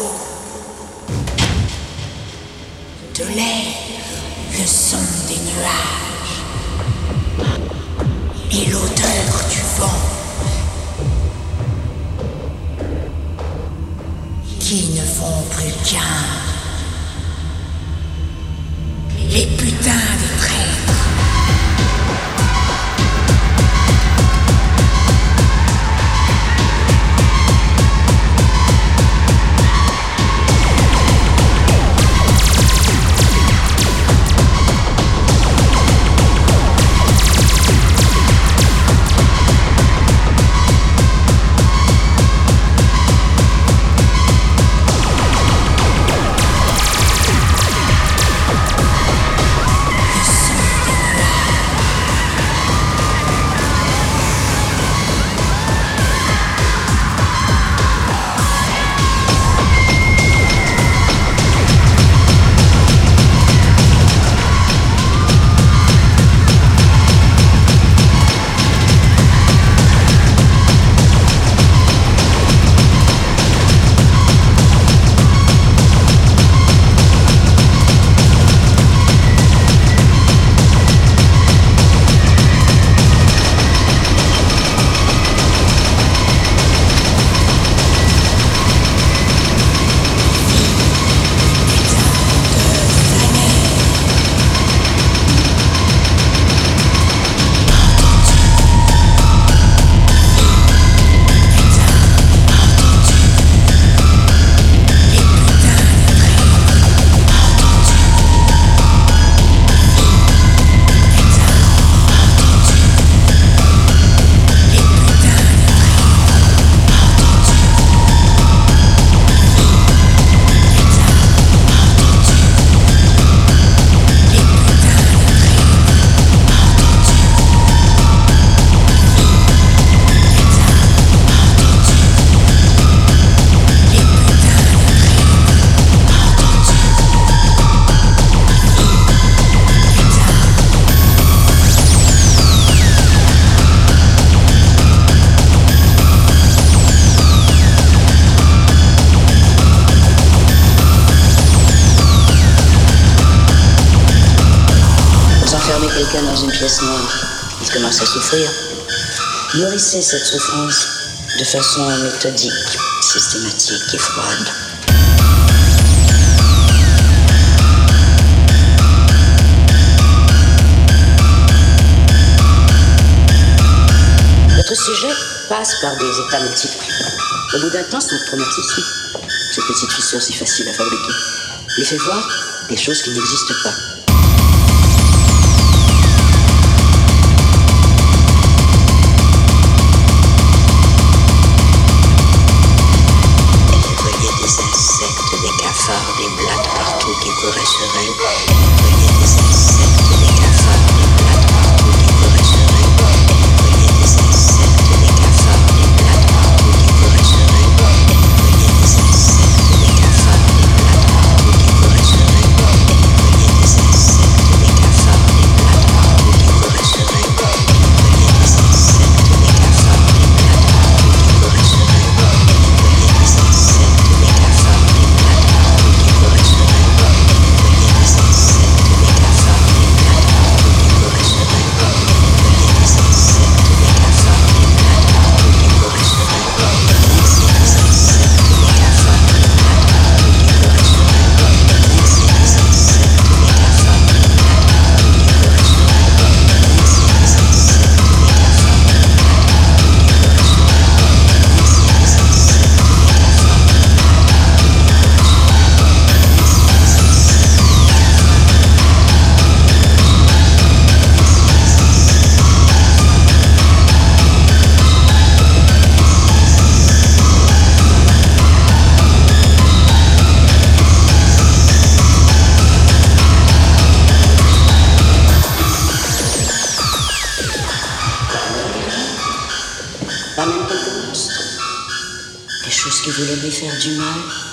l'eau, de l'air, le son des nuages et l'odeur du vent qui ne font plus qu'un. Les putains de traîtres. Quelqu'un dans une pièce noire, il commence à souffrir. Nourrissez cette souffrance de façon méthodique, systématique et froide. Votre sujet passe par des états multiples. Au bout d'un temps, c'est un traumatisme. Cette petite fissure si facile à fabriquer lui fait voir des choses qui n'existent pas. Des blattes partout qui couraient sur elle. Voyez des insectes, des cafards, des blattes partout qui couraient sur elle. Voyez des insectes, des cafards, des blattes partout qui couraient sur elle. Voyez des insectes, des cafards, des blattes partout qui couraient sur elle. Voyez des insectes, des cafards, des blattes partout qui couraient sur elle. Voyez des insectes, des cafards, des blattes partout qui couraient sur elle. Voyez des insectes, des cafards, des blattes partout qui couraient sur elle. Voyez des insectes, des cafards, des blattes partout qui couraient sur elle. Voyez des insectes, des cafards, des blattes partout qui couraient sur elle. Laissez des insectes, des cafards, des blattes partout qui couraient sur elle. Laissez des insectes, des cafards, des blattes partout qui couraient sur elle. Laissez des insectes, des cafards, des blattes partout qui couraient sur elle. Laissez des insectes, des cafards, des blattes partout qui couraient sur elle. Pas même quelques monstres. Des choses qui voulaient lui faire du mal.